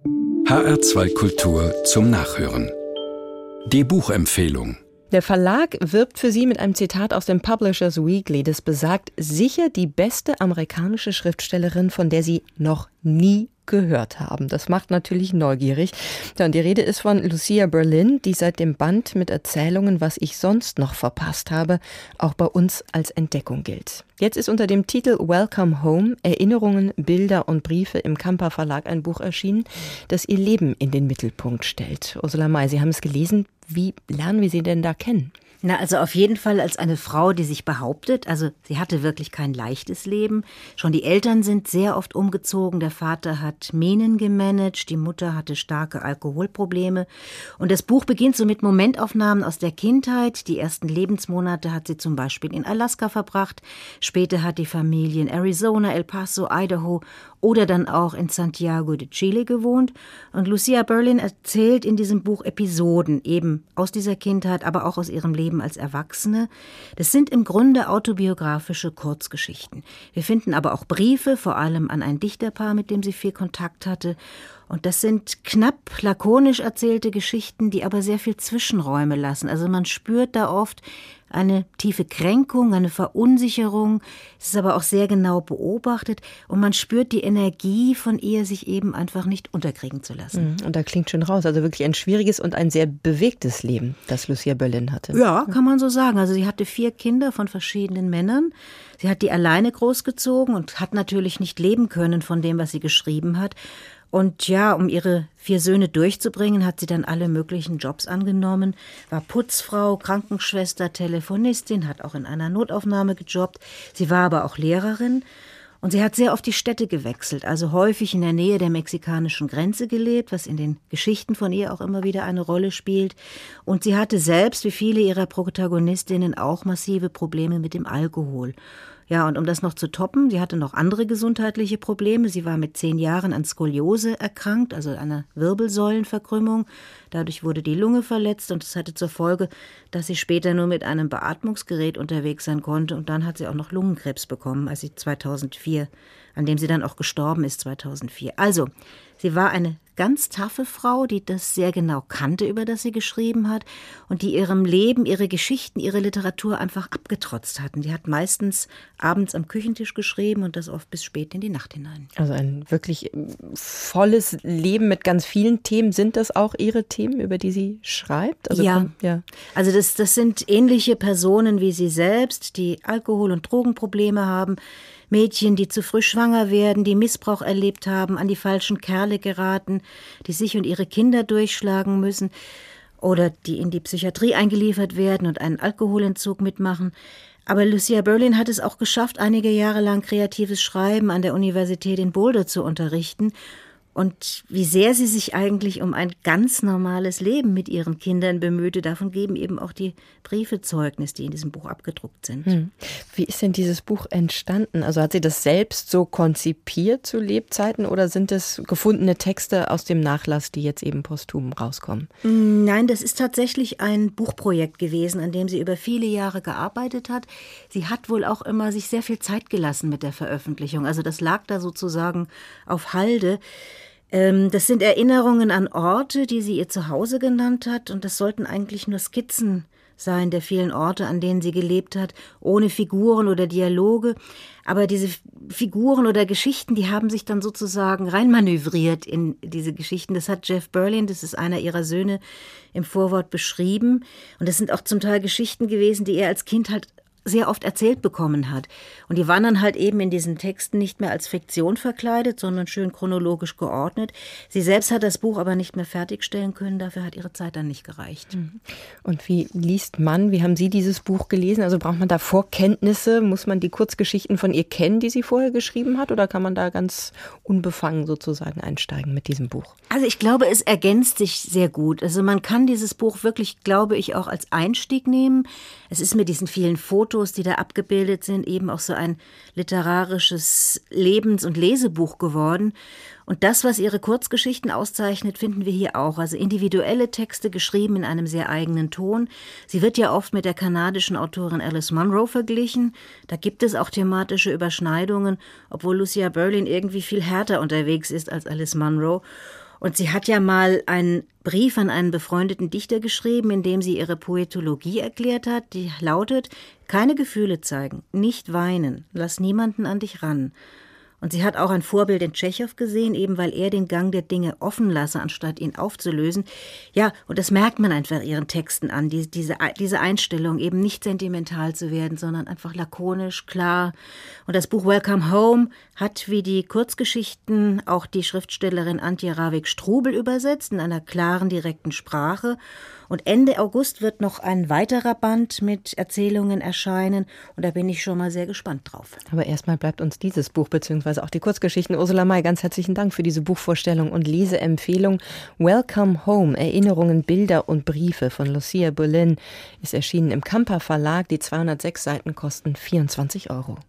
HR2 Kultur zum Nachhören. Die Buchempfehlung. Der Verlag wirbt für sie mit einem Zitat aus dem Publishers Weekly, das besagt, sicher die beste amerikanische Schriftstellerin, von der sie noch nie gehört haben. Das macht natürlich neugierig. Ja, und die Rede ist von Lucia Berlin, die seit dem Band mit Erzählungen, was ich sonst noch verpasst habe, auch bei uns als Entdeckung gilt. Jetzt ist unter dem Titel Welcome Home, Erinnerungen, Bilder und Briefe im Kamper Verlag ein Buch erschienen, das ihr Leben in den Mittelpunkt stellt. Ursula May, Sie haben es gelesen. Wie lernen wir sie denn da kennen? Na, also auf jeden Fall als eine Frau, die sich behauptet. Also sie hatte wirklich kein leichtes Leben. Schon die Eltern sind sehr oft umgezogen. Der Vater hat Minen gemanagt, die Mutter hatte starke Alkoholprobleme. Und das Buch beginnt so mit Momentaufnahmen aus der Kindheit. Die ersten Lebensmonate hat sie zum Beispiel in Alaska verbracht. Später hat die Familie in Arizona, El Paso, Idaho oder dann auch in Santiago de Chile gewohnt. Und Lucia Berlin erzählt in diesem Buch Episoden eben aus dieser Kindheit, aber auch aus ihrem Leben als Erwachsene. Das sind im Grunde autobiografische Kurzgeschichten. Wir finden aber auch Briefe, vor allem an ein Dichterpaar, mit dem sie viel Kontakt hatte. Und das sind knapp, lakonisch erzählte Geschichten, die aber sehr viel Zwischenräume lassen. Also man spürt da oft eine tiefe Kränkung, eine Verunsicherung. Es ist aber auch sehr genau beobachtet und man spürt die Energie von ihr, sich eben einfach nicht unterkriegen zu lassen. Und da klingt schon raus, also wirklich ein schwieriges und ein sehr bewegtes Leben, das Lucia Berlin hatte. Ja, kann man so sagen. Also sie hatte 4 Kinder von verschiedenen Männern. Sie hat die alleine großgezogen und hat natürlich nicht leben können von dem, was sie geschrieben hat. Und ja, um ihre 4 Söhne durchzubringen, hat sie dann alle möglichen Jobs angenommen, war Putzfrau, Krankenschwester, Telefonistin, hat auch in einer Notaufnahme gejobbt. Sie war aber auch Lehrerin und sie hat sehr oft die Städte gewechselt, also häufig in der Nähe der mexikanischen Grenze gelebt, was in den Geschichten von ihr auch immer wieder eine Rolle spielt. Und sie hatte selbst, wie viele ihrer Protagonistinnen, auch massive Probleme mit dem Alkohol. Ja, und um das noch zu toppen, sie hatte noch andere gesundheitliche Probleme. Sie war mit 10 Jahren an Skoliose erkrankt, also einer Wirbelsäulenverkrümmung. Dadurch wurde die Lunge verletzt und das hatte zur Folge, dass sie später nur mit einem Beatmungsgerät unterwegs sein konnte. Und dann hat sie auch noch Lungenkrebs bekommen, als sie 2004, an dem sie dann auch gestorben ist, 2004. Also, sie war eine ganz taffe Frau, die das sehr genau kannte, über das sie geschrieben hat und die ihrem Leben, ihre Geschichten, ihre Literatur einfach abgetrotzt hatten. Die hat meistens abends am Küchentisch geschrieben und das oft bis spät in die Nacht hinein. Also ein wirklich volles Leben mit ganz vielen Themen. Sind das auch Ihre Themen, über die sie schreibt? Also ja. Also das sind ähnliche Personen wie sie selbst, die Alkohol- und Drogenprobleme haben. Mädchen, die zu früh schwanger werden, die Missbrauch erlebt haben, an die falschen Kerle geraten, die sich und ihre Kinder durchschlagen müssen oder die in die Psychiatrie eingeliefert werden und einen Alkoholentzug mitmachen. Aber Lucia Berlin hat es auch geschafft, einige Jahre lang kreatives Schreiben an der Universität in Boulder zu unterrichten. Und wie sehr sie sich eigentlich um ein ganz normales Leben mit ihren Kindern bemühte, davon geben eben auch die Briefe Zeugnis, die in diesem Buch abgedruckt sind. Wie ist denn dieses Buch entstanden? Also hat sie das selbst so konzipiert zu Lebzeiten oder sind es gefundene Texte aus dem Nachlass, die jetzt eben posthum rauskommen? Nein, das ist tatsächlich ein Buchprojekt gewesen, an dem sie über viele Jahre gearbeitet hat. Sie hat wohl auch immer sich sehr viel Zeit gelassen mit der Veröffentlichung. Also das lag da sozusagen auf Halde. Das sind Erinnerungen an Orte, die sie ihr Zuhause genannt hat. Und das sollten eigentlich nur Skizzen sein der vielen Orte, an denen sie gelebt hat, ohne Figuren oder Dialoge. Aber diese Figuren oder Geschichten, die haben sich dann sozusagen reinmanövriert in diese Geschichten. Das hat Jeff Berlin, das ist einer ihrer Söhne, im Vorwort beschrieben. Und das sind auch zum Teil Geschichten gewesen, die er als Kind halt sehr oft erzählt bekommen hat. Und die waren dann halt eben in diesen Texten nicht mehr als Fiktion verkleidet, sondern schön chronologisch geordnet. Sie selbst hat das Buch aber nicht mehr fertigstellen können, dafür hat ihre Zeit dann nicht gereicht. Und wie liest man, wie haben Sie dieses Buch gelesen? Also braucht man da Vorkenntnisse? Muss man die Kurzgeschichten von ihr kennen, die sie vorher geschrieben hat? Oder kann man da ganz unbefangen sozusagen einsteigen mit diesem Buch? Also ich glaube, es ergänzt sich sehr gut. Also man kann dieses Buch wirklich, glaube ich, auch als Einstieg nehmen. Es ist mit diesen vielen Fotos, die da abgebildet sind, eben auch so ein literarisches Lebens- und Lesebuch geworden. Und das, was ihre Kurzgeschichten auszeichnet, finden wir hier auch. Also individuelle Texte geschrieben in einem sehr eigenen Ton. Sie wird ja oft mit der kanadischen Autorin Alice Munro verglichen. Da gibt es auch thematische Überschneidungen, obwohl Lucia Berlin irgendwie viel härter unterwegs ist als Alice Munro. Und sie hat ja mal einen Brief an einen befreundeten Dichter geschrieben, in dem sie ihre Poetologie erklärt hat. Die lautet: Keine Gefühle zeigen, nicht weinen, lass niemanden an dich ran. Und sie hat auch ein Vorbild in Tschechow gesehen, eben weil er den Gang der Dinge offen lasse, anstatt ihn aufzulösen. Ja, und das merkt man einfach ihren Texten an, diese Einstellung, eben nicht sentimental zu werden, sondern einfach lakonisch, klar. Und das Buch Welcome Home hat wie die Kurzgeschichten auch die Schriftstellerin Antje Ravik-Strubel übersetzt, in einer klaren, direkten Sprache. Und Ende August wird noch ein weiterer Band mit Erzählungen erscheinen. Und da bin ich schon mal sehr gespannt drauf. Aber erstmal bleibt uns dieses Buch bzw. auch die Kurzgeschichten. Ursula May, ganz herzlichen Dank für diese Buchvorstellung und Leseempfehlung. Welcome Home, Erinnerungen, Bilder und Briefe von Lucia Boleyn ist erschienen im Kamper Verlag. Die 206 Seiten kosten 24 €.